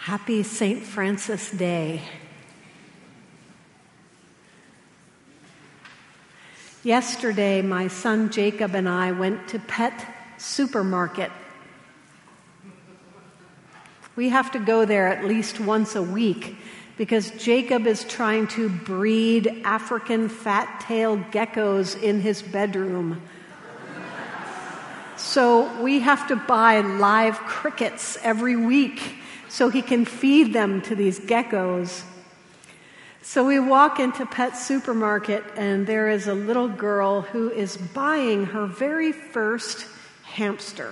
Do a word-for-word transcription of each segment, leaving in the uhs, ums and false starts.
Happy Saint Francis Day. Yesterday, my son Jacob and I went to Pet Supermarket. We have to go there at least once a week because Jacob is trying to breed African fat-tailed geckos in his bedroom. So we have to buy live crickets every week so he can feed them to these geckos. So we walk into Pet Supermarket, and there is a little girl who is buying her very first hamster.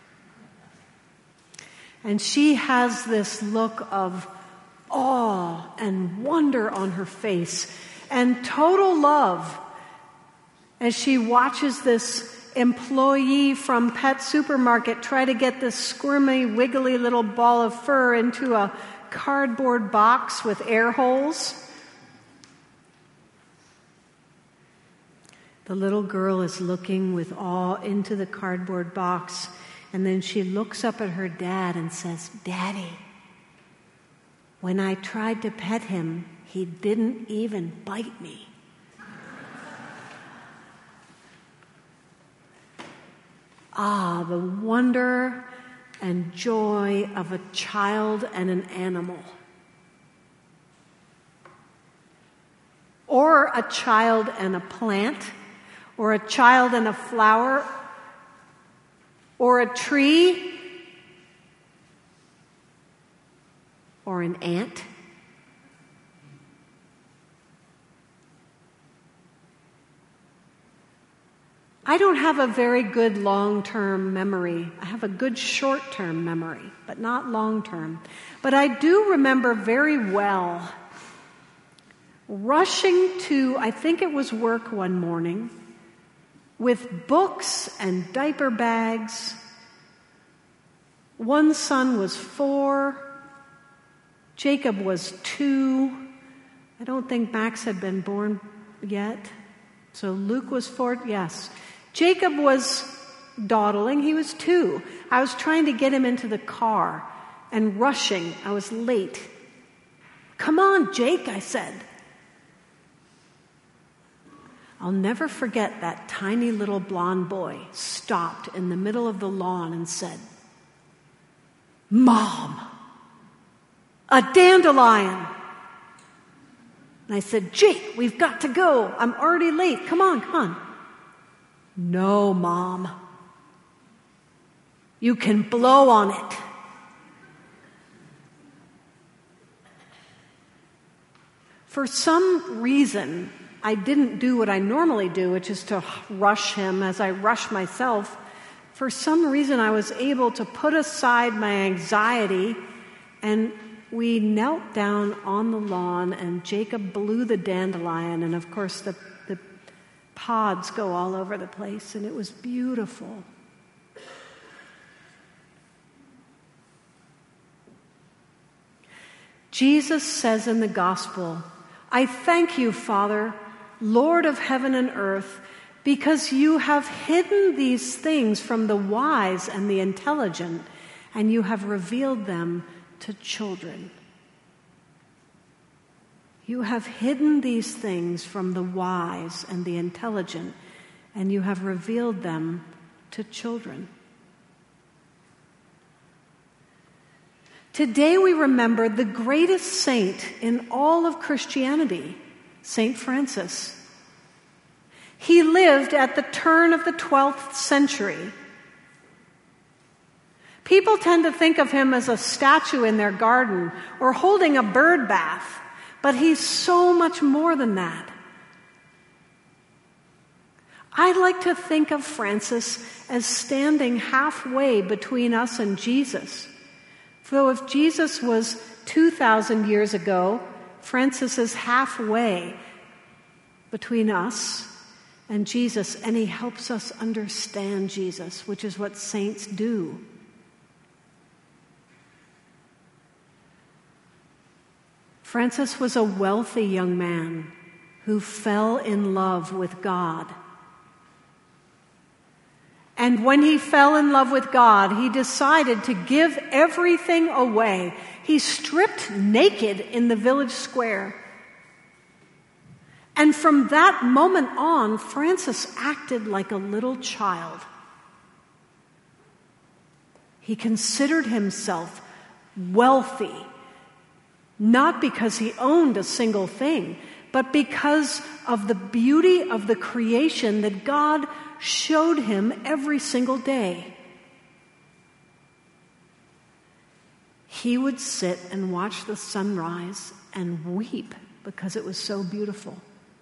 And she has this look of awe and wonder on her face and total love as she watches this employee from Pet Supermarket try to get this squirmy, wiggly little ball of fur into a cardboard box with air holes. The little girl is looking with awe into the cardboard box, and then she looks up at her dad and says, "Daddy, when I tried to pet him, he didn't even bite me." Ah, the wonder and joy of a child and an animal. Or a child and a plant, or a child and a flower, or a tree, or an ant. I don't have a very good long-term memory. I have a good short-term memory, but not long-term. But I do remember very well rushing to, I think it was work one morning, with books and diaper bags. One son was four. Jacob was two. I don't think Max had been born yet. So Luke was four. Yes. Jacob was dawdling. He was two. I was trying to get him into the car and rushing. I was late. "Come on, Jake," I said. I'll never forget that tiny little blonde boy stopped in the middle of the lawn and said, "Mom, a dandelion." And I said, "Jake, we've got to go. I'm already late. Come on, come on." "No, Mom. You can blow on it." For some reason, I didn't do what I normally do, which is to rush him as I rush myself. For some reason, I was able to put aside my anxiety, and we knelt down on the lawn, and Jacob blew the dandelion, and of course the, the pods go all over the place, and it was beautiful. Jesus says in the gospel, "I thank you, Father, Lord of heaven and earth, because you have hidden these things from the wise and the intelligent, and you have revealed them to children." You have hidden these things from the wise and the intelligent, and you have revealed them to children. Today we remember the greatest saint in all of Christianity, Saint Francis. He lived at the turn of the twelfth century. People tend to think of him as a statue in their garden or holding a bird bath, but he's so much more than that. I like to think of Francis as standing halfway between us and Jesus. So if Jesus was two thousand years ago, Francis is halfway between us and Jesus, and he helps us understand Jesus, which is what saints do. Francis was a wealthy young man who fell in love with God. And when he fell in love with God, he decided to give everything away. He stripped naked in the village square. And from that moment on, Francis acted like a little child. He considered himself wealthy, not because he owned a single thing, but because of the beauty of the creation that God showed him every single day. He would sit and watch the sunrise and weep because it was so beautiful.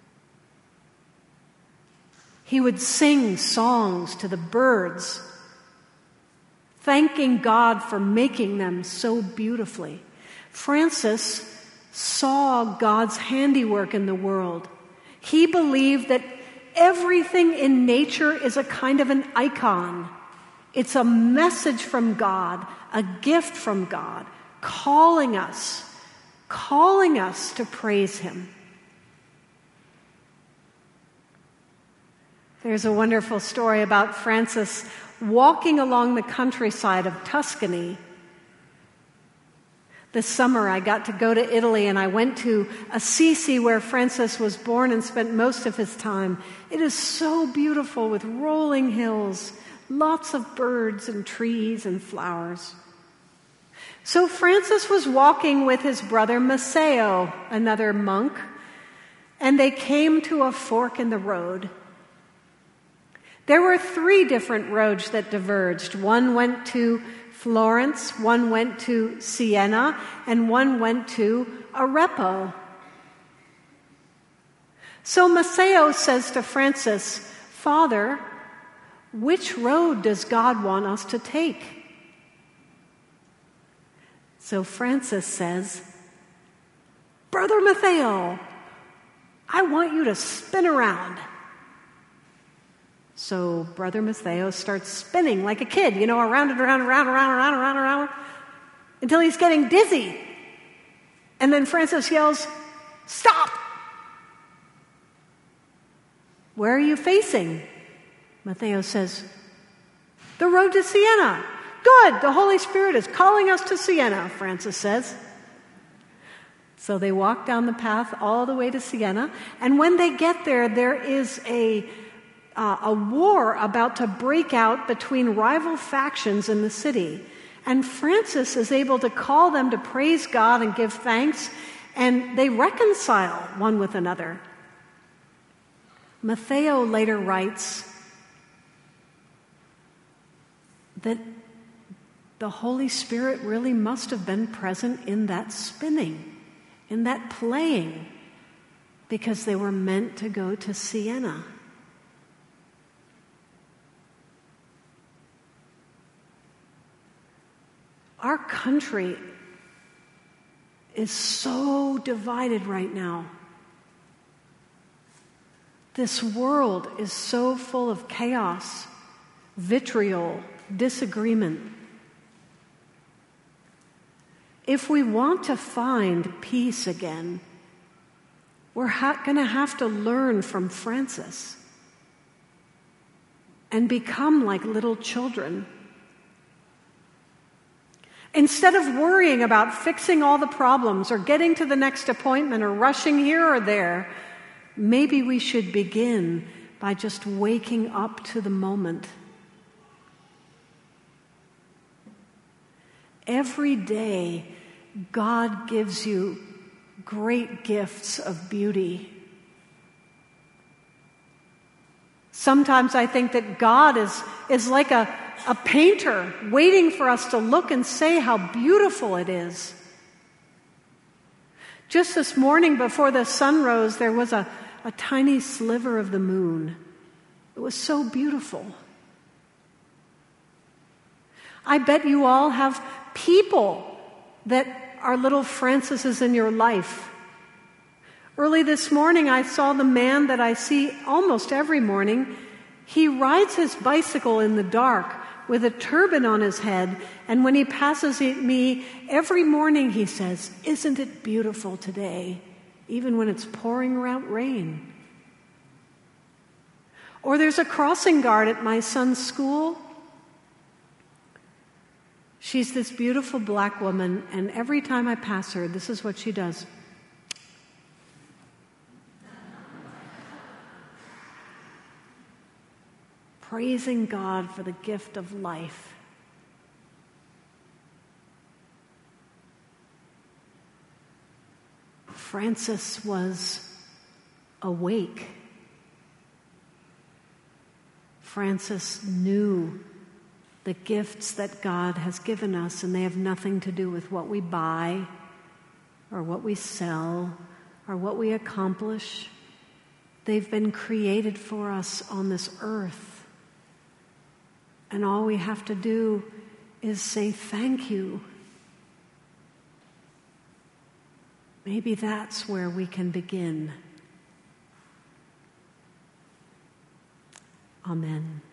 He would sing songs to the birds, thanking God for making them so beautifully. Francis saw God's handiwork in the world. He believed that everything in nature is a kind of an icon. It's a message from God, a gift from God, calling us, calling us to praise Him. There's a wonderful story about Francis walking along the countryside of Tuscany. This summer I got to go to Italy and I went to Assisi where Francis was born and spent most of his time. It is so beautiful with rolling hills, lots of birds and trees and flowers. So Francis was walking with his brother Matteo, another monk, and they came to a fork in the road. There were three different roads that diverged. One went to Florence, one went to Siena, and one went to Arezzo. So Matteo says to Francis, "Father, which road does God want us to take?" So Francis says, "Brother Matteo, I want you to spin around." So Brother Matteo starts spinning like a kid, you know, around and around, around, around, around, around, around, until he's getting dizzy. And then Francis yells, "Stop! Where are you facing?" Matteo says, "The road to Siena." "Good, the Holy Spirit is calling us to Siena," Francis says. So they walk down the path all the way to Siena, and when they get there, there is a Uh, a war about to break out between rival factions in the city. And Francis is able to call them to praise God and give thanks, and they reconcile one with another. Matteo later writes that the Holy Spirit really must have been present in that spinning, in that playing, because they were meant to go to Siena. Our country is so divided right now. This world is so full of chaos, vitriol, disagreement. If we want to find peace again, we're ha- going to have to learn from Francis and become like little children. Instead of worrying about fixing all the problems or getting to the next appointment or rushing here or there, maybe we should begin by just waking up to the moment. Every day, God gives you great gifts of beauty. Sometimes I think that God is, is like a A painter waiting for us to look and say how beautiful it is. Just this morning before the sun rose, there was a, a tiny sliver of the moon. It was so beautiful. I bet you all have people that are little Francises in your life. Early this morning, I saw the man that I see almost every morning. He rides his bicycle in the dark with a turban on his head, and when he passes me every morning he says, "Isn't it beautiful today?" even when it's pouring out rain. Or there's a crossing guard at my son's school. She's this beautiful black woman, and every time I pass her, this is what she does. Praising God for the gift of life. Frances was awake. Frances knew the gifts that God has given us, and they have nothing to do with what we buy or what we sell or what we accomplish. They've been created for us on this earth. And all we have to do is say thank you. Maybe that's where we can begin. Amen.